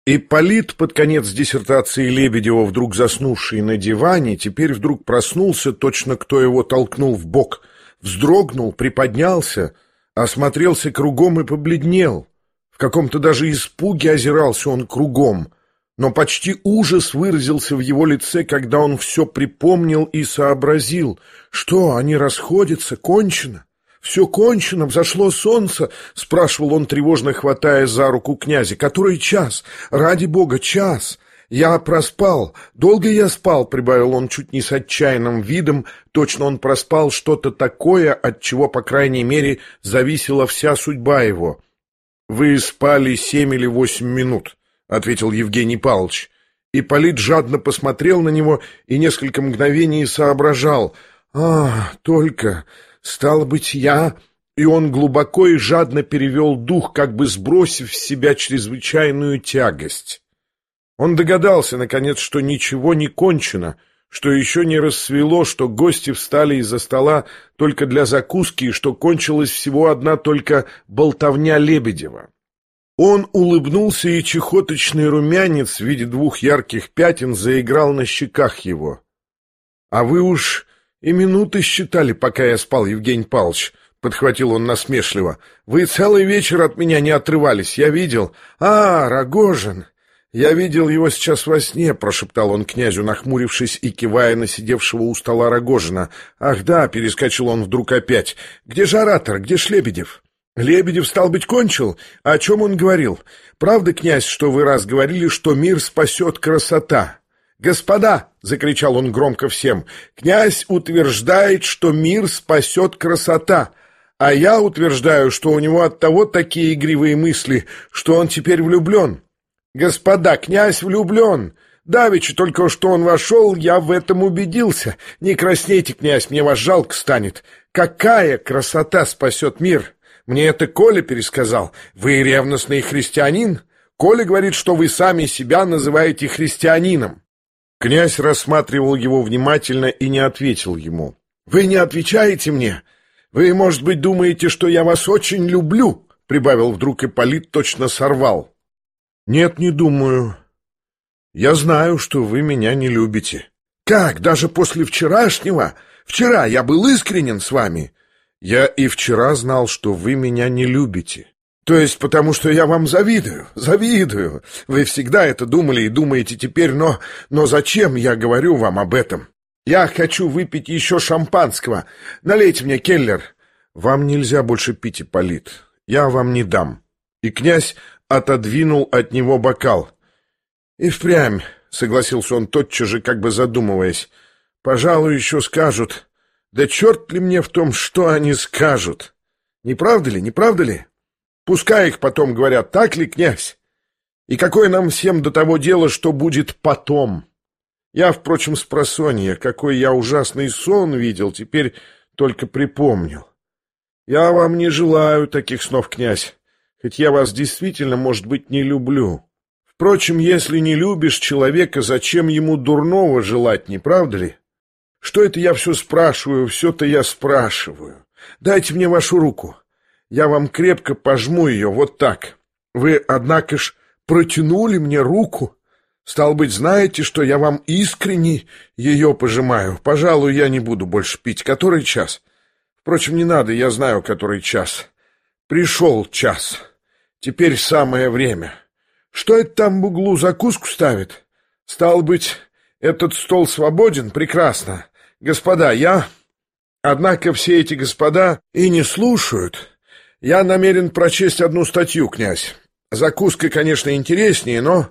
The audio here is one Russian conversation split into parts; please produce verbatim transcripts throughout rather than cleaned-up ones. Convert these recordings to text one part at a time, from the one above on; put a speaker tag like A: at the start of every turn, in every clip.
A: Ипполит, под конец диссертации Лебедева, вдруг заснувший на диване, теперь вдруг проснулся, точно кто его толкнул в бок, вздрогнул, приподнялся, осмотрелся кругом и побледнел. В каком-то даже испуге озирался он кругом, но почти ужас выразился в его лице, когда он все припомнил и сообразил. Что, они расходятся, кончено? «Все кончено, взошло солнце?» — спрашивал он, тревожно хватая за руку князя. «Который час? Ради бога, час! Я проспал. Долго я спал?» — прибавил он чуть не с отчаянным видом. Точно он проспал что-то такое, от чего, по крайней мере, зависела вся судьба его. «Вы спали семь или восемь минут», — ответил Евгений Павлович. Ипполит жадно посмотрел на него и несколько мгновений соображал. «А, только... Стало быть, я...» И он глубоко и жадно перевел дух, как бы сбросив с себя чрезвычайную тягость. Он догадался, наконец, что ничего не кончено, что еще не рассвело, что гости встали из-за стола только для закуски, и что кончилась всего одна только болтовня Лебедева. Он улыбнулся, и чехоточный румянец в виде двух ярких пятен заиграл на щеках его. «А вы уж и минуты считали, пока я спал, Евгений Павлович», — подхватил он насмешливо. «Вы целый вечер от меня не отрывались, я видел». «А, Рогожин! Я видел его сейчас во сне», — прошептал он князю, нахмурившись и кивая на сидевшего у стола Рогожина. «Ах да», — перескочил он вдруг опять. «Где же оратор? Где ж Лебедев?» «Лебедев, стал быть, кончил? А о чем он говорил? Правда, князь, что вы раз говорили, что мир спасет красота?» «Господа!» — закричал он громко всем. «Князь утверждает, что мир спасет красота, а я утверждаю, что у него оттого такие игривые мысли, что он теперь влюблен. Господа, князь влюблен! Давеча только что он вошел, я в этом убедился. Не краснейте, князь, мне вас жалко станет. Какая красота спасет мир? Мне это Коля пересказал. Вы ревностный христианин? Коля говорит, что вы сами себя называете христианином». Князь рассматривал его внимательно и не ответил ему. «Вы не отвечаете мне? Вы, может быть, думаете, что я вас очень люблю?» — прибавил вдруг Ипполит, точно сорвал. «Нет, не думаю. Я знаю, что вы меня не любите». «Как, даже после вчерашнего? Вчера я был искренен с вами». «Я и вчера знал, что вы меня не любите». «То есть потому, что я вам завидую? Завидую. Вы всегда это думали и думаете теперь, но... Но зачем я говорю вам об этом? Я хочу выпить еще шампанского. Налейте мне, келлер». «Вам нельзя больше пить, Ипполит. Я вам не дам». И князь отодвинул от него бокал. «И впрямь», — согласился он тотчас же, как бы задумываясь, — «пожалуй, еще скажут. Да черт ли мне в том, что они скажут? Не правда ли, не правда ли? Пускай их потом говорят, так ли, князь? И какое нам всем до того дела, что будет потом? Я, впрочем, спросонья, какой я ужасный сон видел, теперь только припомнил. Я вам не желаю таких снов, князь, хоть я вас действительно, может быть, не люблю. Впрочем, если не любишь человека, зачем ему дурного желать, не правда ли? Что это я все спрашиваю, все-то я спрашиваю. Дайте мне вашу руку. Я вам крепко пожму ее, вот так. Вы, однако ж, протянули мне руку. Стало быть, знаете, что я вам искренне ее пожимаю. Пожалуй, я не буду больше пить. Который час? Впрочем, не надо, я знаю, который час. Пришел час. Теперь самое время. Что это там в углу закуску ставит? Стало быть, этот стол свободен? Прекрасно. Господа, я... Однако все эти господа и не слушают. Я намерен прочесть одну статью, князь. Закуска, конечно, интереснее, но...»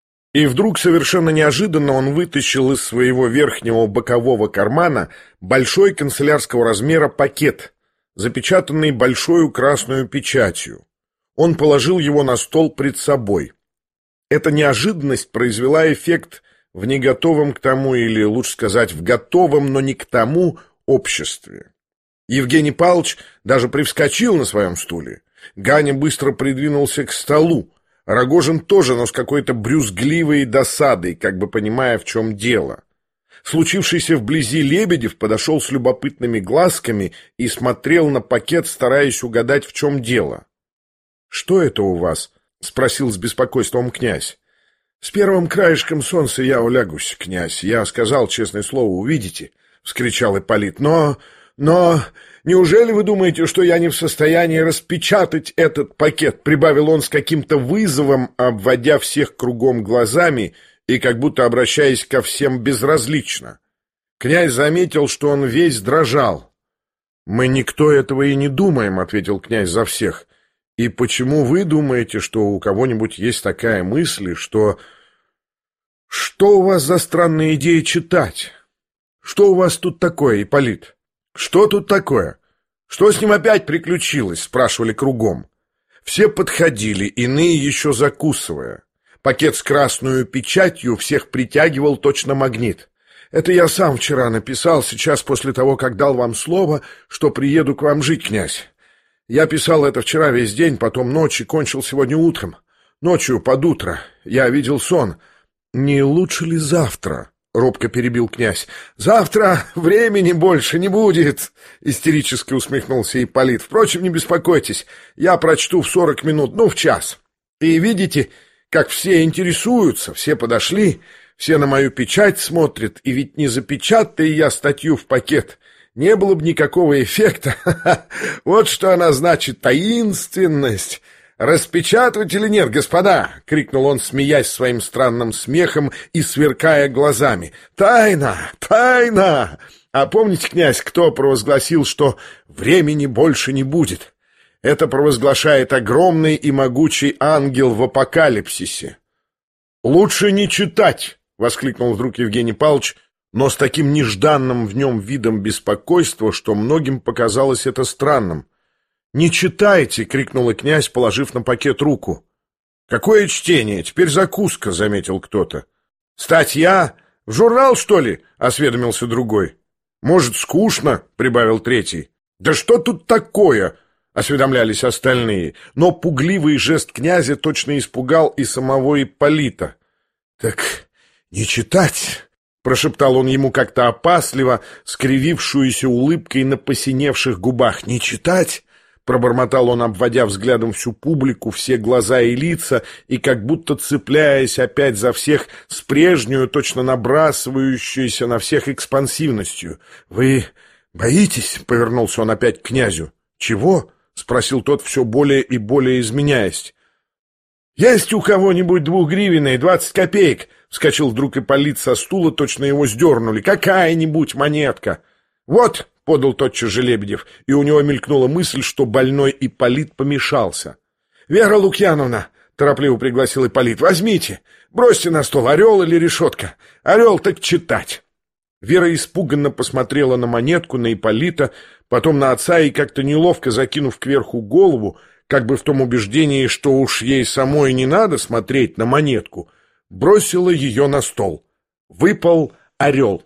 A: И вдруг совершенно неожиданно он вытащил из своего верхнего бокового кармана большой канцелярского размера пакет, запечатанный большой красной печатью. Он положил его на стол пред собой. Эта неожиданность произвела эффект в неготовом к тому, или, лучше сказать, в готовом, но не к тому обществе. Евгений Павлович даже привскочил на своем стуле. Ганя быстро придвинулся к столу. Рогожин тоже, но с какой-то брюзгливой досадой, как бы понимая, в чем дело. Случившийся вблизи Лебедев подошел с любопытными глазками и смотрел на пакет, стараясь угадать, в чем дело. «Что это у вас?» — спросил с беспокойством князь. С первым краешком солнца я улягусь, князь. Я сказал, честное слово, увидите, — вскричал Ипполит. Но, но, неужели вы думаете, что я не в состоянии распечатать этот пакет? Прибавил он с каким-то вызовом, обводя всех кругом глазами и как будто обращаясь ко всем безразлично. Князь заметил, что он весь дрожал. «Мы никто этого и не думаем», — ответил князь за всех. «И почему вы думаете, что у кого-нибудь есть такая мысль, что... Что у вас за странная идея читать? Что у вас тут такое, Ипполит? Что тут такое? Что с ним опять приключилось?» — спрашивали кругом. Все подходили, иные еще закусывая. Пакет с красную печатью всех притягивал точно магнит. «Это я сам вчера написал, сейчас после того, как дал вам слово, что приеду к вам жить, князь. Я писал это вчера весь день, потом ночью, кончил сегодня утром. Ночью под утро я видел сон. Не лучше ли завтра?» — робко перебил князь. «Завтра времени больше не будет», — истерически усмехнулся Ипполит. «Впрочем, не беспокойтесь, я прочту в сорок минут, ну, в час. И видите, как все интересуются, все подошли». Все на мою печать смотрят, и ведь не запечатая я статью в пакет, не было бы никакого эффекта. Вот что она значит, таинственность. «Распечатывать или нет, господа?» — крикнул он, смеясь своим странным смехом и сверкая глазами. «Тайна! Тайна! А помните, князь, кто провозгласил, что времени больше не будет? Это провозглашает огромный и могучий ангел в апокалипсисе». «Лучше не читать!» — воскликнул вдруг Евгений Павлович, но с таким нежданным в нем видом беспокойства, что многим показалось это странным. «Не читайте!» — крикнул князь, положив на пакет руку. «Какое чтение? Теперь закуска!» — заметил кто-то. «Статья? В журнал, что ли?» — осведомился другой. «Может, скучно?» — прибавил третий. «Да что тут такое?» — осведомлялись остальные. Но пугливый жест князя точно испугал и самого Ипполита. «Так не читать!» — прошептал он ему как-то опасливо, скривившуюся улыбкой на посиневших губах. «Не читать!» — пробормотал он, обводя взглядом всю публику, все глаза и лица, и как будто цепляясь опять за всех с прежнюю, точно набрасывающуюся на всех экспансивностью. «Вы боитесь?» — повернулся он опять к князю. «Чего?» — спросил тот, все более и более изменяясь. «Есть у кого-нибудь двухгривенные, двадцать копеек?» — вскочил вдруг Ипполит со стула, точно его сдернули. «Какая-нибудь монетка!» «Вот!» — подал тотчас же Лебедев, и у него мелькнула мысль, что больной Ипполит помешался. «Вера Лукьяновна!» — торопливо пригласил Ипполит. «Возьмите! Бросьте на стол, орел или решетка! Орел так читать!» Вера испуганно посмотрела на монетку, на Ипполита, потом на отца и, как-то неловко закинув кверху голову, как бы в том убеждении, что уж ей самой не надо смотреть на монетку, бросила ее на стол. Выпал орел.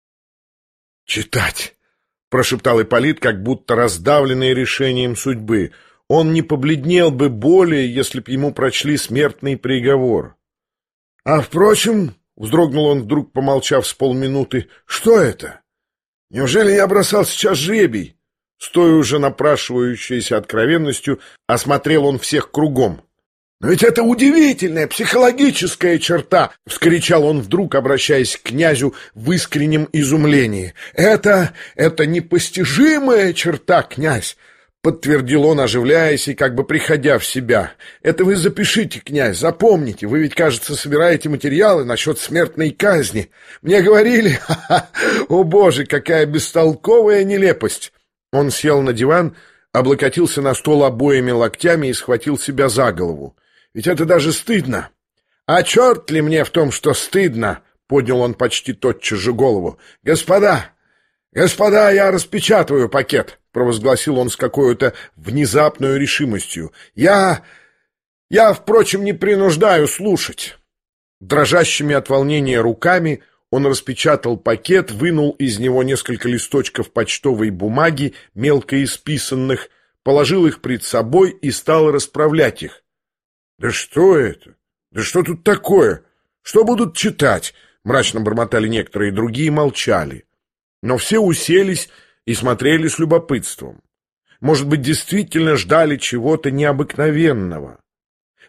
A: «Читать!» — прошептал Ипполит, как будто раздавленный решением судьбы. Он не побледнел бы более, если б ему прочли смертный приговор. «А, впрочем...» — вздрогнул он вдруг, помолчав с полминуты. «Что это? Неужели я бросал сейчас жребий?» Стоя уже напрашивающейся откровенностью, осмотрел он всех кругом. «Но ведь это удивительная психологическая черта!» — вскричал он вдруг, обращаясь к князю в искреннем изумлении. «Это... это непостижимая черта, князь!» — подтвердил он, оживляясь и как бы приходя в себя. «Это вы запишите, князь, запомните. Вы ведь, кажется, собираете материалы насчет смертной казни. Мне говорили... Ха-ха! О, Боже, какая бестолковая нелепость!» Он сел на диван, облокотился на стол обоими локтями и схватил себя за голову. «Ведь это даже стыдно!» «А черт ли мне в том, что стыдно?» — поднял он почти тотчас же голову. «Господа! Господа, я распечатываю пакет!» — провозгласил он с какой-то внезапной решимостью. «Я... я, впрочем, не принуждаю слушать!» Дрожащими от волнения руками он распечатал пакет, вынул из него несколько листочков почтовой бумаги, мелко исписанных, положил их пред собой и стал расправлять их. «Да что это? Да что тут такое? Что будут читать?» — мрачно бормотали некоторые, другие молчали. Но все уселись и смотрели с любопытством. Может быть, действительно ждали чего-то необыкновенного.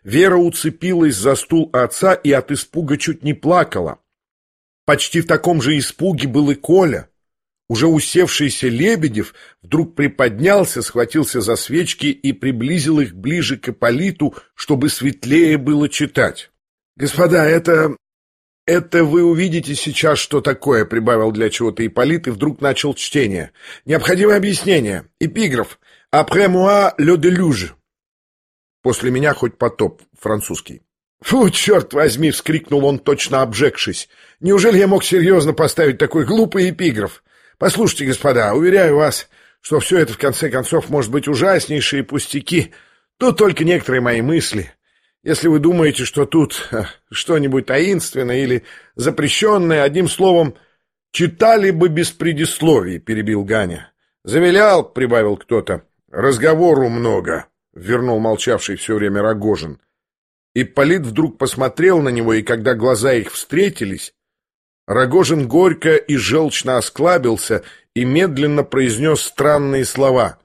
A: Вера уцепилась за стул отца и от испуга чуть не плакала. Почти в таком же испуге был и Коля. Уже усевшийся Лебедев вдруг приподнялся, схватился за свечки и приблизил их ближе к Ипполиту, чтобы светлее было читать. «Господа, это... это вы увидите сейчас, что такое», — прибавил для чего-то Ипполит и вдруг начал чтение. «Необходимое объяснение. Эпиграф. Après moi, le déluge». «После меня хоть потоп», французский. «Фу, черт возьми!» — вскрикнул он, точно обжегшись. «Неужели я мог серьезно поставить такой глупый эпиграф? Послушайте, господа, уверяю вас, что все это в конце концов может быть ужаснейшие пустяки. Тут только некоторые мои мысли. Если вы думаете, что тут что-нибудь таинственное или запрещенное, одним словом, читали бы без предисловий», — перебил Ганя. «Завилял», — прибавил кто-то. «Разговору много», — вернул молчавший все время Рогожин. Ипполит вдруг посмотрел на него, и когда глаза их встретились, Рогожин горько и желчно осклабился и медленно произнес странные слова.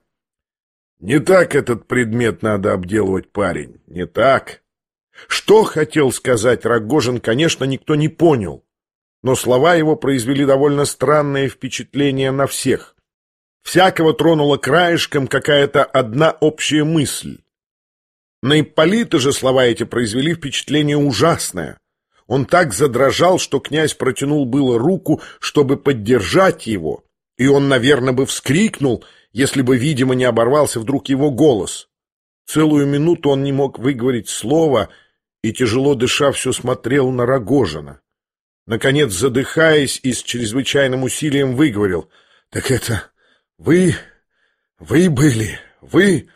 A: «Не так этот предмет надо обделывать, парень, не так». Что хотел сказать Рогожин, конечно, никто не понял, но слова его произвели довольно странное впечатление на всех. Всякого тронула краешком какая-то одна общая мысль. На Ипполита же слова эти произвели впечатление ужасное. Он так задрожал, что князь протянул было руку, чтобы поддержать его, и он, наверное, бы вскрикнул, если бы, видимо, не оборвался вдруг его голос. Целую минуту он не мог выговорить слова и, тяжело дыша, все смотрел на Рогожина. Наконец, задыхаясь и с чрезвычайным усилием, выговорил: «Так это вы... вы были... вы...»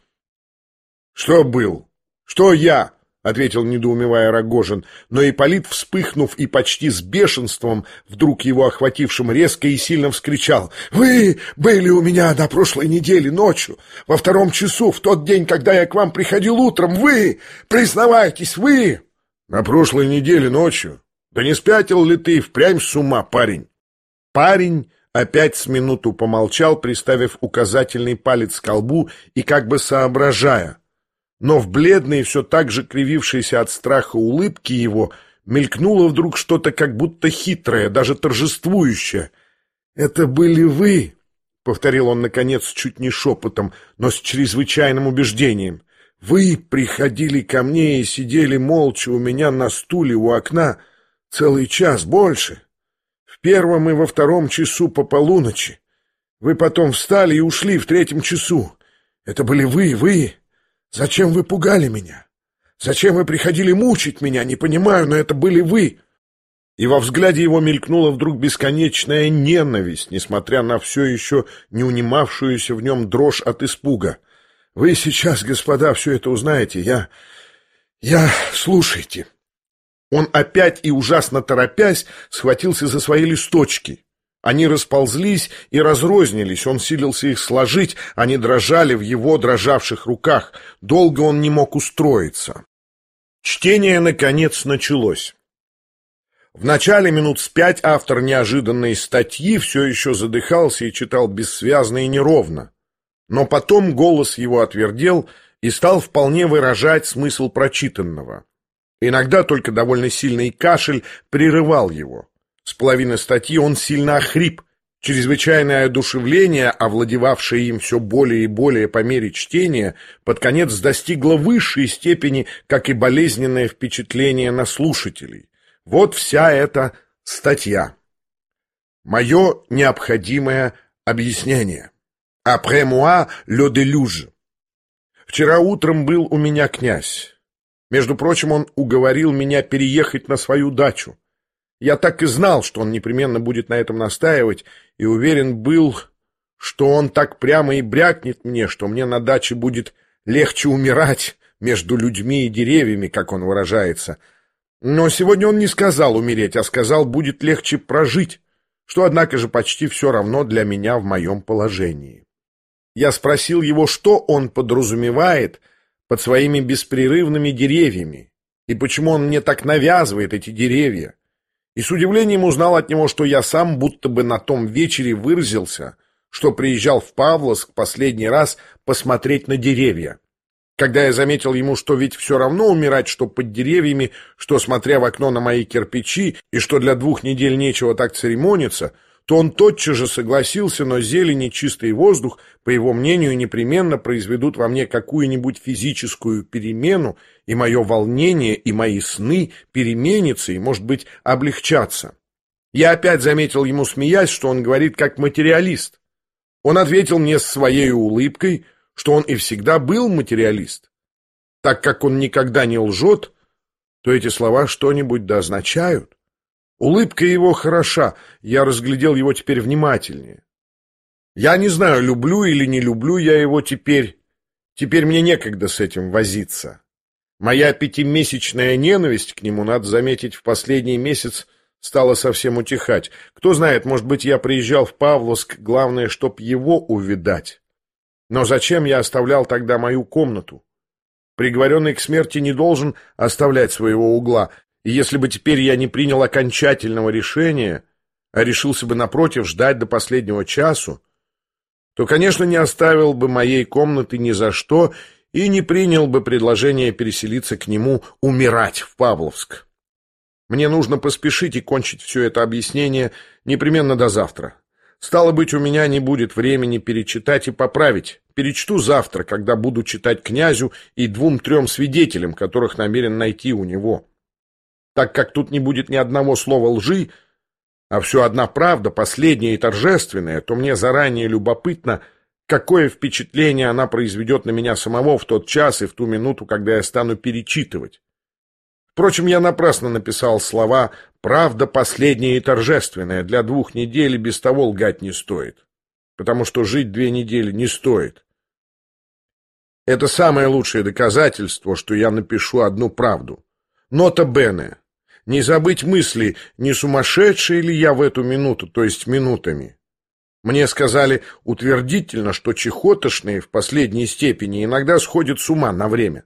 A: «Что был? Что я?» — ответил, недоумевая, Рогожин, но Ипполит, вспыхнув и почти с бешенством, вдруг его охватившим, резко и сильно вскричал: «Вы были у меня на прошлой неделе ночью, во втором часу, в тот день, когда я к вам приходил утром. Вы! Признавайтесь, вы!» «На прошлой неделе ночью? Да не спятил ли ты впрямь с ума, парень?» Парень опять с минуту помолчал, приставив указательный палец к колбу и как бы соображая. Но в бледной, все так же кривившейся от страха улыбке его мелькнуло вдруг что-то как будто хитрое, даже торжествующее. «Это были вы», — повторил он, наконец, чуть не шепотом, но с чрезвычайным убеждением. «Вы приходили ко мне и сидели молча у меня на стуле у окна целый час, больше. В первом и во втором часу по полуночи. Вы потом встали и ушли в третьем часу. Это были вы, вы. Зачем вы пугали меня? Зачем вы приходили мучить меня? Не понимаю, но это были вы». И во взгляде его мелькнула вдруг бесконечная ненависть, несмотря на все еще не унимавшуюся в нем дрожь от испуга. «Вы сейчас, господа, все это узнаете. Я... я... слушайте». Он опять и ужасно торопясь схватился за свои листочки. Они расползлись и разрознились, он силился их сложить, они дрожали в его дрожавших руках. Долго он не мог устроиться. Чтение, наконец, началось. В начале минут с пять автор неожиданной статьи все еще задыхался и читал бессвязно и неровно. Но потом голос его отвердел и стал вполне выражать смысл прочитанного. Иногда только довольно сильный кашель прерывал его. С половины статьи он сильно охрип. Чрезвычайное одушевление, овладевавшее им все более и более по мере чтения, под конец достигло высшей степени, как и болезненное впечатление на слушателей. Вот вся эта статья. Мое необходимое объяснение. Après moi, le déluge. Вчера утром был у меня князь. Между прочим, он уговорил меня переехать на свою дачу. Я так и знал, что он непременно будет на этом настаивать, и уверен был, что он так прямо и брякнет мне, что мне на даче будет легче умирать между людьми и деревьями, как он выражается. Но сегодня он не сказал умереть, а сказал, будет легче прожить, что, однако же, почти все равно для меня в моем положении. Я спросил его, что он подразумевает под своими беспрерывными деревьями, и почему он мне так навязывает эти деревья. И с удивлением узнал от него, что я сам будто бы на том вечере выразился, что приезжал в Павловск последний раз посмотреть на деревья. Когда я заметил ему, что ведь все равно умирать, что под деревьями, что смотря в окно на мои кирпичи, и что для двух недель нечего так церемониться, то он тотчас же согласился, но зелень и чистый воздух, по его мнению, непременно произведут во мне какую-нибудь физическую перемену, и мое волнение, и мои сны переменятся и, может быть, облегчатся. Я опять заметил ему, смеясь, что он говорит как материалист. Он ответил мне с своей улыбкой, что он и всегда был материалист. Так как он никогда не лжет, то эти слова что-нибудь да означают. Улыбка его хороша, я разглядел его теперь внимательнее. Я не знаю, люблю или не люблю я его теперь. Теперь мне некогда с этим возиться. Моя пятимесячная ненависть к нему, надо заметить, в последний месяц стала совсем утихать. Кто знает, может быть, я приезжал в Павловск, главное, чтоб его увидать. Но зачем я оставлял тогда мою комнату? Приговоренный к смерти не должен оставлять своего угла, и если бы теперь я не принял окончательного решения, а решился бы, напротив, ждать до последнего часу, то, конечно, не оставил бы моей комнаты ни за что и не принял бы предложение переселиться к нему умирать в Павловск. Мне нужно поспешить и кончить все это объяснение непременно до завтра. Стало быть, у меня не будет времени перечитать и поправить. Перечту завтра, когда буду читать князю и двум-трем свидетелям, которых намерен найти у него. Так как тут не будет ни одного слова лжи, а все одна правда, последняя и торжественная, то мне заранее любопытно, какое впечатление она произведет на меня самого в тот час и в ту минуту, когда я стану перечитывать. Впрочем, я напрасно написал слова «правда последняя и торжественная», для двух недель и без того лгать не стоит, потому что жить две недели не стоит. Это самое лучшее доказательство, что я напишу одну правду. Нота бене. Не забыть мысли, не сумасшедший ли я в эту минуту, то есть минутами. Мне сказали утвердительно, что чехотошные в последней степени иногда сходят с ума на время.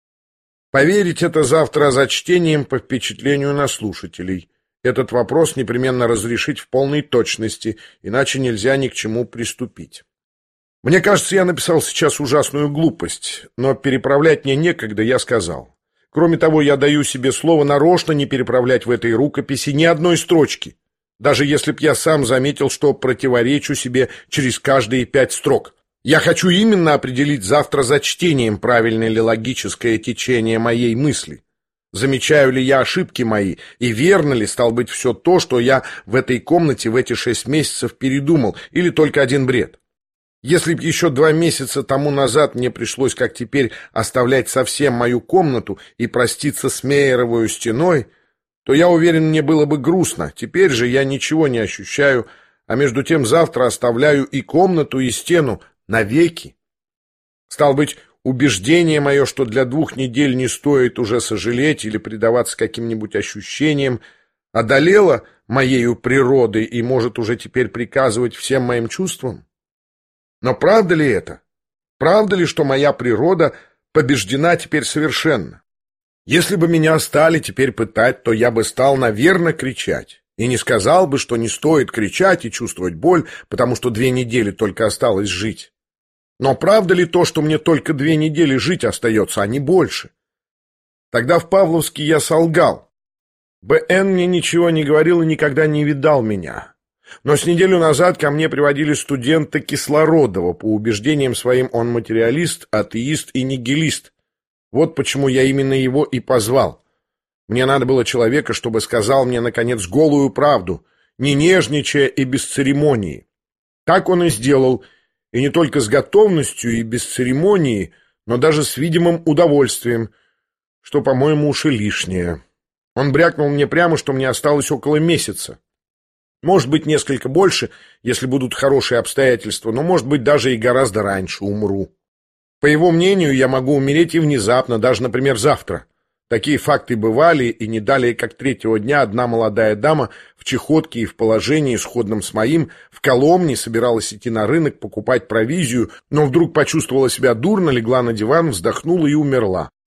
A: Поверить это завтра за чтением по впечатлению на слушателей. Этот вопрос непременно разрешить в полной точности, иначе нельзя ни к чему приступить. Мне кажется, я написал сейчас ужасную глупость, но переправлять мне некогда, я сказал. Кроме того, я даю себе слово нарочно не переправлять в этой рукописи ни одной строчки, даже если б я сам заметил, что противоречу себе через каждые пять строк. Я хочу именно определить завтра за чтением, правильное ли логическое течение моей мысли. Замечаю ли я ошибки мои, и верно ли, стало быть, все то, что я в этой комнате в эти шесть месяцев передумал, или только один бред? Если б еще два месяца тому назад мне пришлось, как теперь, оставлять совсем мою комнату и проститься с Мейеровою стеной, то, я уверен, мне было бы грустно. Теперь же я ничего не ощущаю, а между тем завтра оставляю и комнату, и стену навеки. Стало быть, убеждение мое, что для двух недель не стоит уже сожалеть или предаваться каким-нибудь ощущениям, одолело моею природой и может уже теперь приказывать всем моим чувствам? Но правда ли это? Правда ли, что моя природа побеждена теперь совершенно? Если бы меня стали теперь пытать, то я бы стал, наверное, кричать. И не сказал бы, что не стоит кричать и чувствовать боль, потому что две недели только осталось жить. Но правда ли то, что мне только две недели жить остается, а не больше? Тогда в Павловске я солгал. Бэ эн мне ничего не говорил и никогда не видал меня. Но с неделю назад ко мне приводили студента Кислородова. По убеждениям своим он материалист, атеист и нигилист. Вот почему я именно его и позвал. Мне надо было человека, чтобы сказал мне, наконец, голую правду, не нежничая и без церемонии. Так он и сделал, и не только с готовностью и без церемонии, но даже с видимым удовольствием, что, по-моему, уж и лишнее. Он брякнул мне прямо, что мне осталось около месяца. Может быть, несколько больше, если будут хорошие обстоятельства, но, может быть, даже и гораздо раньше умру. По его мнению, я могу умереть и внезапно, даже, например, завтра. Такие факты бывали, и не далее, как третьего дня, одна молодая дама в чехотке и в положении, сходном с моим, в Коломне собиралась идти на рынок покупать провизию, но вдруг почувствовала себя дурно, легла на диван, вздохнула и умерла.